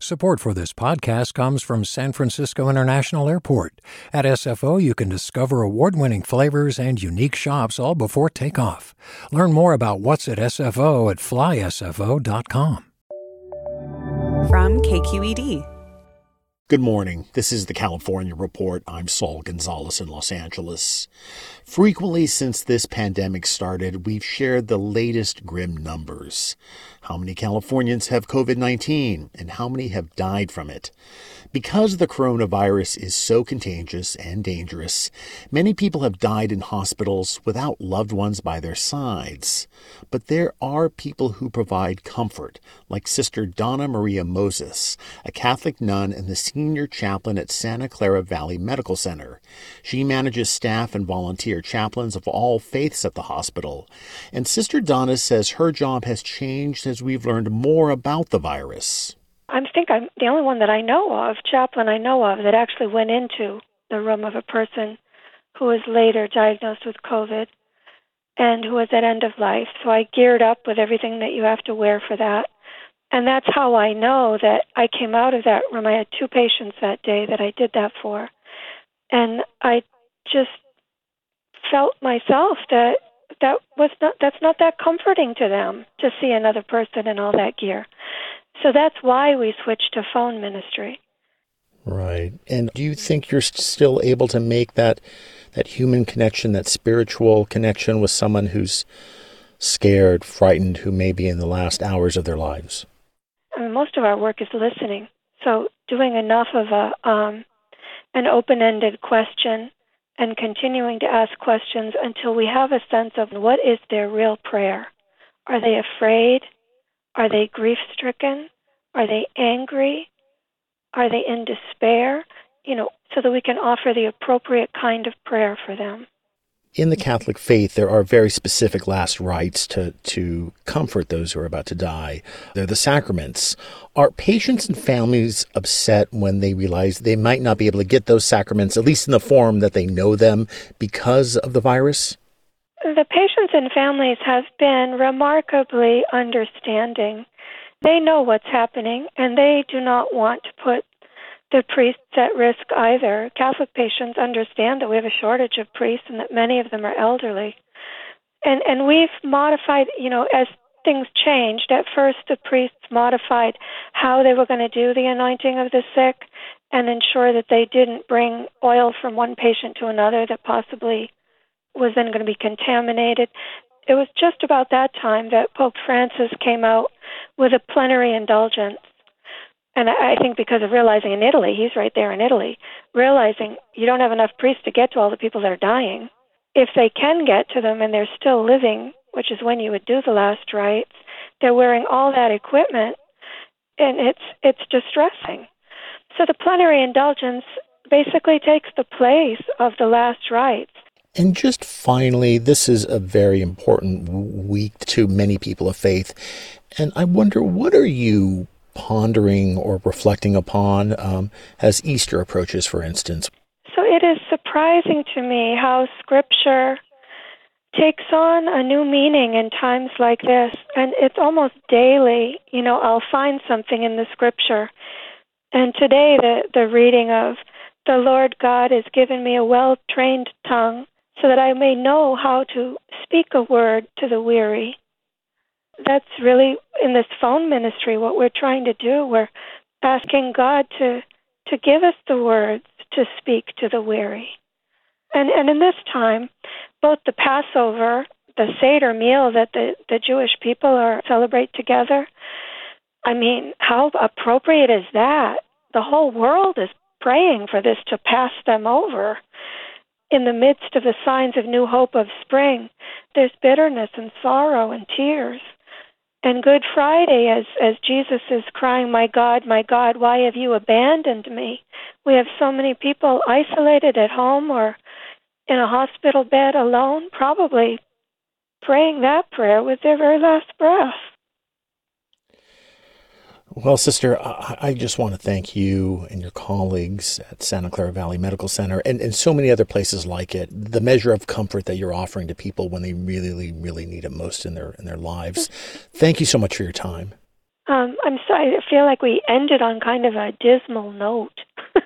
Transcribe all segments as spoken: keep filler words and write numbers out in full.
Support for this podcast comes from San Francisco International Airport. At S F O, you can discover award-winning flavors and unique shops all before takeoff. Learn more about what's at S F O at fly S F O dot com. From K Q E D. Good morning. This is the California Report. I'm Saul Gonzalez in Los Angeles. Frequently since this pandemic started, we've shared the latest grim numbers. How many Californians have covid nineteen and how many have died from it? Because the coronavirus is so contagious and dangerous, many people have died in hospitals without loved ones by their sides. But there are people who provide comfort, like Sister Donna Maria Moses, a Catholic nun and the senior chaplain at Santa Clara Valley Medical Center. She manages staff and volunteer chaplains of all faiths at the hospital. And Sister Donna says her job has changed as we've learned more about the virus. I think I'm the only one that I know of, chaplain I know of, that actually went into the room of a person who was later diagnosed with COVID and who was at end of life. So I geared up with everything that you have to wear for that. And that's how I know that I came out of that room. I had two patients that day that I did that for. And I just felt myself that that was not that's not that comforting to them to see another person in all that gear. So that's why we switched to phone ministry. Right. And do you think you're still able to make that that human connection, that spiritual connection with someone who's scared, frightened, who may be in the last hours of their lives? I mean, most of our work is listening. So doing enough of a um, an open-ended question and continuing to ask questions until we have a sense of what is their real prayer. Are they afraid? Are they grief-stricken? Are they angry? Are they in despair? You know, so that we can offer the appropriate kind of prayer for them. In the Catholic faith, there are very specific last rites to, to comfort those who are about to die. They're the sacraments. Are patients and families upset when they realize they might not be able to get those sacraments, at least in the form that they know them, because of the virus? The patients and families have been remarkably understanding. They know what's happening, and they do not want to put the priests at risk either. Catholic patients understand that we have a shortage of priests and that many of them are elderly. And and we've modified, you know, as things changed. At first, the priests modified how they were going to do the anointing of the sick and ensure that they didn't bring oil from one patient to another that possibly was then going to be contaminated. It was just about that time that Pope Francis came out with a plenary indulgence. And I think because of realizing in Italy, he's right there in Italy, realizing you don't have enough priests to get to all the people that are dying. If they can get to them and they're still living, which is when you would do the last rites, they're wearing all that equipment, and it's it's distressing. So the plenary indulgence basically takes the place of the last rites. And just finally, this is a very important week to many people of faith. And I wonder, what are you pondering or reflecting upon um, as Easter approaches, for instance? So it is surprising to me how Scripture takes on a new meaning in times like this. And it's almost daily, you know, I'll find something in the Scripture. And today the, the reading of, "The Lord God has given me a well-trained tongue, so that I may know how to speak a word to the weary." That's really, in this phone ministry, what we're trying to do. We're asking God to to give us the words to speak to the weary. And and in this time, both the Passover, the Seder meal that the, the Jewish people are celebrate together, I mean, how appropriate is that? The whole world is praying for this to pass them over. In the midst of the signs of new hope of spring, there's bitterness and sorrow and tears. And Good Friday, as, as Jesus is crying, "My God, my God, why have you abandoned me?" We have so many people isolated at home or in a hospital bed alone, probably praying that prayer with their very last breath. Well, Sister, I, I just want to thank you and your colleagues at Santa Clara Valley Medical Center and, and so many other places like it, the measure of comfort that you're offering to people when they really, really need it most in their in their lives. Thank you so much for your time. Um, I'm sorry, I feel like we ended on kind of a dismal note.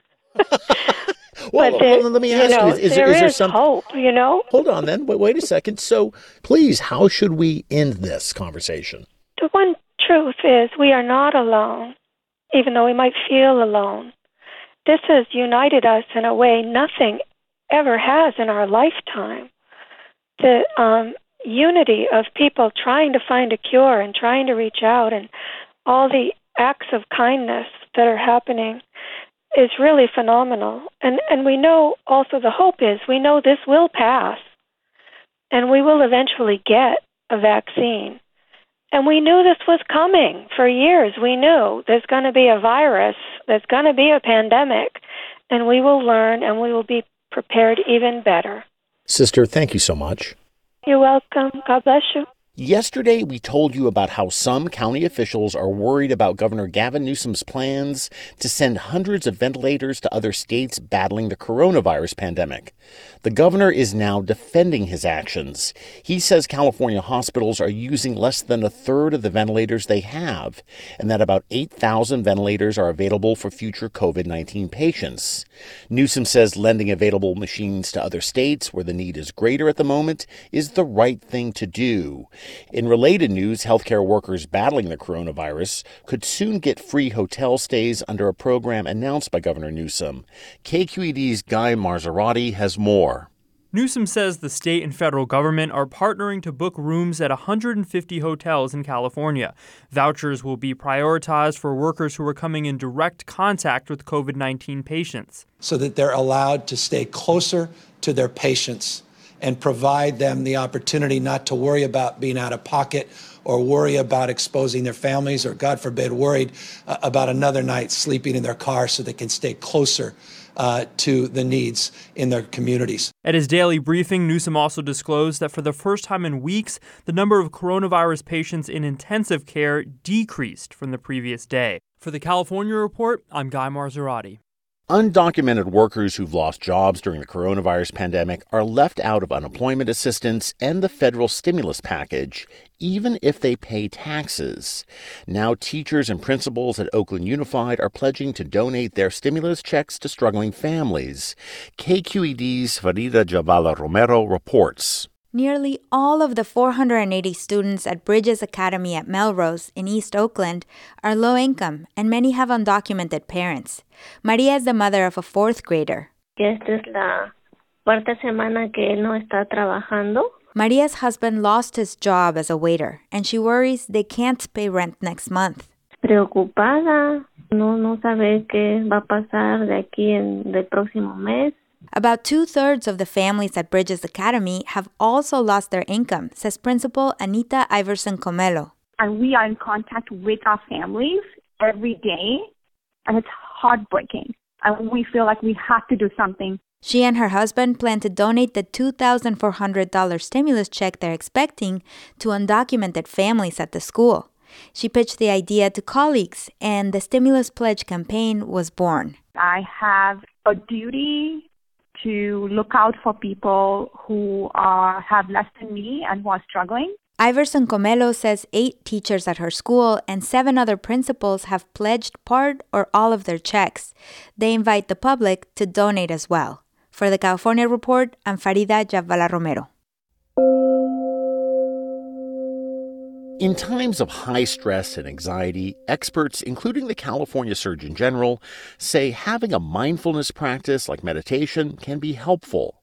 Well, but there, hold on, let me ask you, know, you is, is there there, is there is some hope, you know? Hold on then, wait, wait a second. So please, how should we end this conversation? The one truth is we are not alone, even though we might feel alone. This has united us in a way nothing ever has in our lifetime. The um, unity of people trying to find a cure and trying to reach out, and all the acts of kindness that are happening is really phenomenal. And and we know also the hope is we know this will pass and we will eventually get a vaccine. And we knew this was coming for years. We knew there's going to be a virus, there's going to be a pandemic, and we will learn and we will be prepared even better. Sister, thank you so much. You're welcome. God bless you. Yesterday, we told you about how some county officials are worried about Governor Gavin Newsom's plans to send hundreds of ventilators to other states battling the coronavirus pandemic. The governor is now defending his actions. He says California hospitals are using less than a third of the ventilators they have, and that about eight thousand ventilators are available for future covid nineteen patients. Newsom says lending available machines to other states where the need is greater at the moment is the right thing to do. In related news, healthcare workers battling the coronavirus could soon get free hotel stays under a program announced by Governor Newsom. K Q E D's Guy Marzorati has more. Newsom says the state and federal government are partnering to book rooms at one hundred fifty hotels in California. Vouchers will be prioritized for workers who are coming in direct contact with covid nineteen patients, so that they're allowed to stay closer to their patients and provide them the opportunity not to worry about being out of pocket or worry about exposing their families or, God forbid, worried uh, about another night sleeping in their car so they can stay closer uh, to the needs in their communities. At his daily briefing, Newsom also disclosed that for the first time in weeks, the number of coronavirus patients in intensive care decreased from the previous day. For the California Report, I'm Guy Marzorati. Undocumented workers who've lost jobs during the coronavirus pandemic are left out of unemployment assistance and the federal stimulus package, even if they pay taxes. Now teachers and principals at Oakland Unified are pledging to donate their stimulus checks to struggling families. K Q E D's Farida Javala Romero reports. Nearly all of the four hundred eighty students at Bridges Academy at Melrose in East Oakland are low income, and many have undocumented parents. Maria is the mother of a fourth grader. Esta es la cuarta semana que él no está trabajando. Maria's husband lost his job as a waiter, and she worries they can't pay rent next month. Preocupada, no, no sabe qué va a pasar de aquí en el próximo mes. About two-thirds of the families at Bridges Academy have also lost their income, says Principal Anita Iverson Comelo. And we are in contact with our families every day, and it's heartbreaking. And we feel like we have to do something. She and her husband plan to donate the two thousand four hundred dollars stimulus check they're expecting to undocumented families at the school. She pitched the idea to colleagues, and the Stimulus Pledge campaign was born. I have a duty to look out for people who are, have less than me and who are struggling. Iverson Comelo says eight teachers at her school and seven other principals have pledged part or all of their checks. They invite the public to donate as well. For the California Report, I'm Farida Javala Romero. In times of high stress and anxiety, experts, including the California Surgeon General, say having a mindfulness practice like meditation can be helpful.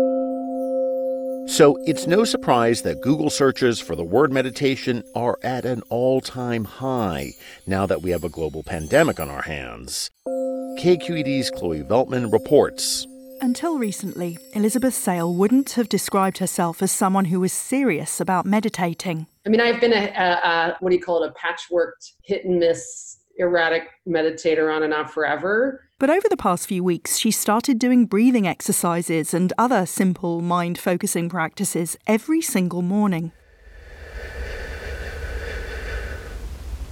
So it's no surprise that Google searches for the word meditation are at an all-time high now that we have a global pandemic on our hands. K Q E D's Chloe Veltman reports. Until recently, Elizabeth Sale wouldn't have described herself as someone who was serious about meditating. I mean, I've been a, a, a what do you call it, a patchworked, hit and miss, erratic meditator on and off forever. But over the past few weeks, she started doing breathing exercises and other simple mind-focusing practices every single morning.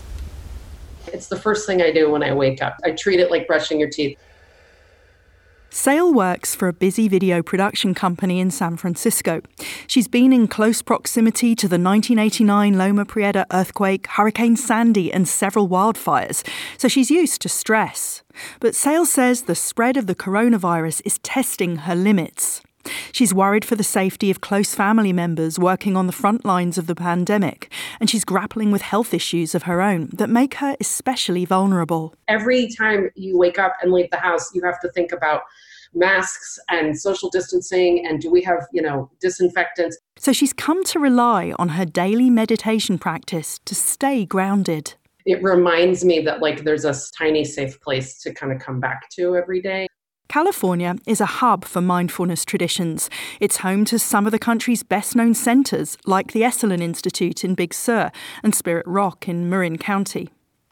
It's the first thing I do when I wake up. I treat it like brushing your teeth. Sale works for a busy video production company in San Francisco. She's been in close proximity to the nineteen eighty-nine Loma Prieta earthquake, Hurricane Sandy, and several wildfires, so she's used to stress. But Sale says the spread of the coronavirus is testing her limits. She's worried for the safety of close family members working on the front lines of the pandemic, and she's grappling with health issues of her own that make her especially vulnerable. Every time you wake up and leave the house, you have to think about masks and social distancing, and do we have, you know, disinfectants? So she's come to rely on her daily meditation practice to stay grounded. It reminds me that, like, there's a tiny safe place to kind of come back to every day. California is a hub for mindfulness traditions. It's home to some of the country's best-known centres, like the Esalen Institute in Big Sur and Spirit Rock in Marin County.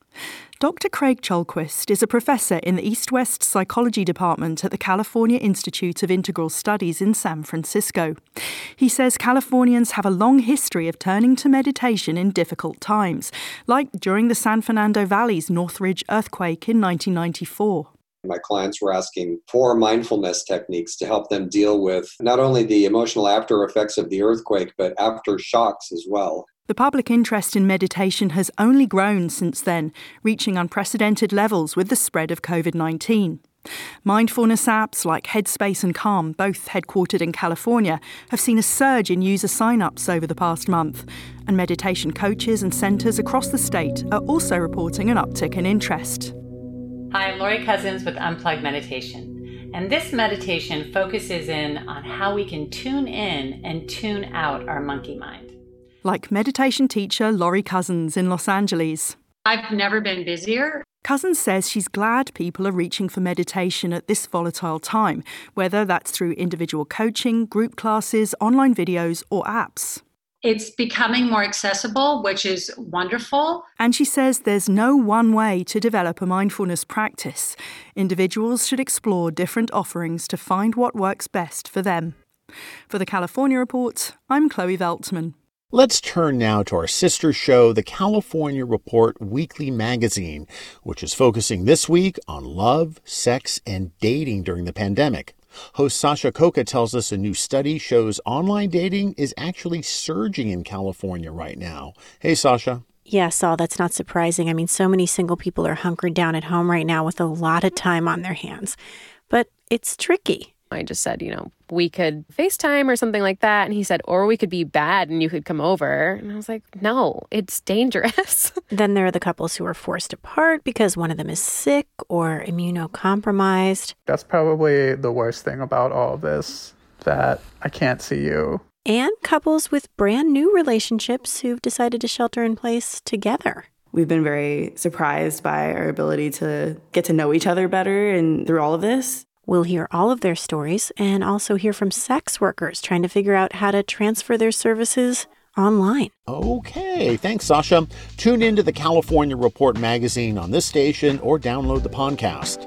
Doctor Craig Cholquist is a professor in the East-West Psychology Department at the California Institute of Integral Studies in San Francisco. He says Californians have a long history of turning to meditation in difficult times, like during the San Fernando Valley's Northridge earthquake in nineteen ninety-four. My clients were asking for mindfulness techniques to help them deal with not only the emotional after effects of the earthquake, but after shocks as well. The public interest in meditation has only grown since then, reaching unprecedented levels with the spread of covid nineteen. Mindfulness apps like Headspace and Calm, both headquartered in California, have seen a surge in user sign-ups over the past month, and meditation coaches and centres across the state are also reporting an uptick in interest. Hi, I'm Lori Cousins with Unplugged Meditation, and this meditation focuses in on how we can tune in and tune out our monkey mind. Like meditation teacher Lori Cousins in Los Angeles. I've never been busier. Cousins says she's glad people are reaching for meditation at this volatile time, whether that's through individual coaching, group classes, online videos, or apps. It's becoming more accessible, which is wonderful. And she says there's no one way to develop a mindfulness practice. Individuals should explore different offerings to find what works best for them. For the California Report, I'm Chloe Veltman. Let's turn now to our sister show, the California Report Weekly Magazine, which is focusing this week on love, sex, and dating during the pandemic. Host Sasha Coca tells us a new study shows online dating is actually surging in California right now. Hey, Sasha. Yeah, Saul, that's not surprising. I mean, so many single people are hunkered down at home right now with a lot of time on their hands. But it's tricky. I just said, you know, we could FaceTime or something like that. And he said, or we could be bad and you could come over. And I was like, no, it's dangerous. Then there are the couples who are forced apart because one of them is sick or immunocompromised. That's probably the worst thing about all this, that I can't see you. And couples with brand new relationships who've decided to shelter in place together. We've been very surprised by our ability to get to know each other better and through all of this. We'll hear all of their stories and also hear from sex workers trying to figure out how to transfer their services online. Okay, thanks, Sasha. Tune into the California Report magazine on this station or download the podcast.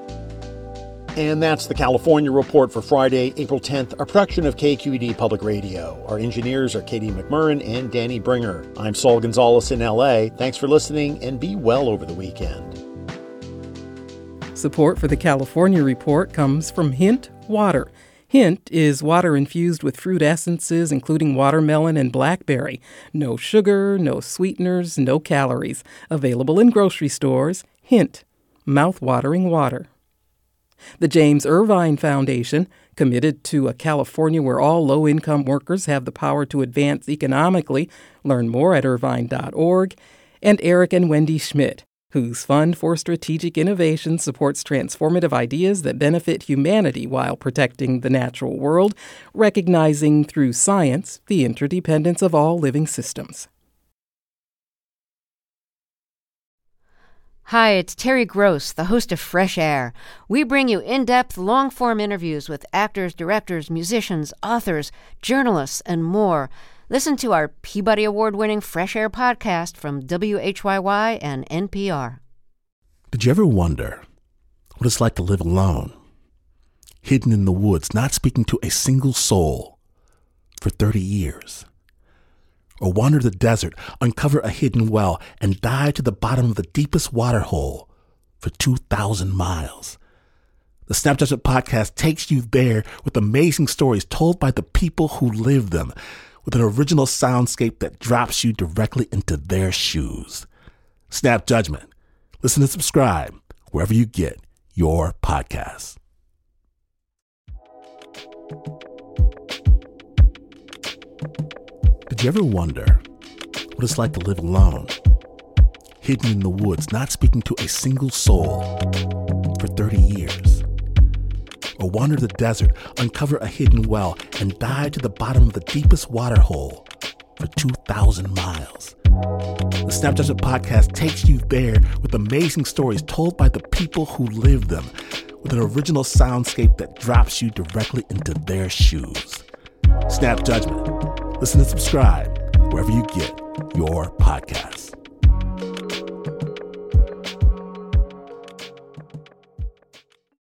And that's the California Report for Friday, April tenth, a production of K Q E D Public Radio. Our engineers are Katie McMurrin and Danny Bringer. I'm Saul Gonzalez in L A. Thanks for listening and be well over the weekend. Support for the California Report comes from Hint Water. Hint is water infused with fruit essences, including watermelon and blackberry. No sugar, no sweeteners, no calories. Available in grocery stores. Hint. Mouth-watering water. The James Irvine Foundation, committed to a California where all low-income workers have the power to advance economically. Learn more at irvine dot org. And Eric and Wendy Schmidt, whose Fund for Strategic Innovation supports transformative ideas that benefit humanity while protecting the natural world, recognizing through science the interdependence of all living systems. Hi, it's Terry Gross, the host of Fresh Air. We bring you in-depth, long-form interviews with actors, directors, musicians, authors, journalists, and more. Listen to our Peabody Award-winning Fresh Air podcast from W H Y Y and N P R. Did you ever wonder what it's like to live alone, hidden in the woods, not speaking to a single soul for thirty years? Or wander the desert, uncover a hidden well, and dive to the bottom of the deepest water hole for two thousand miles, The Snap Judgment Podcast takes you there with amazing stories told by the people who live them, with an original soundscape that drops you directly into their shoes. Snap Judgment. Listen and subscribe wherever you get your podcasts. Did you ever wonder what it's like to live alone, hidden in the woods, not speaking to a single soul for thirty years? Or wander the desert, uncover a hidden well, and dive to the bottom of the deepest water hole for two thousand miles? The Snap Judgment Podcast takes you there with amazing stories told by the people who live them, with an original soundscape that drops you directly into their shoes. Snap Judgment. Listen and subscribe wherever you get your podcasts.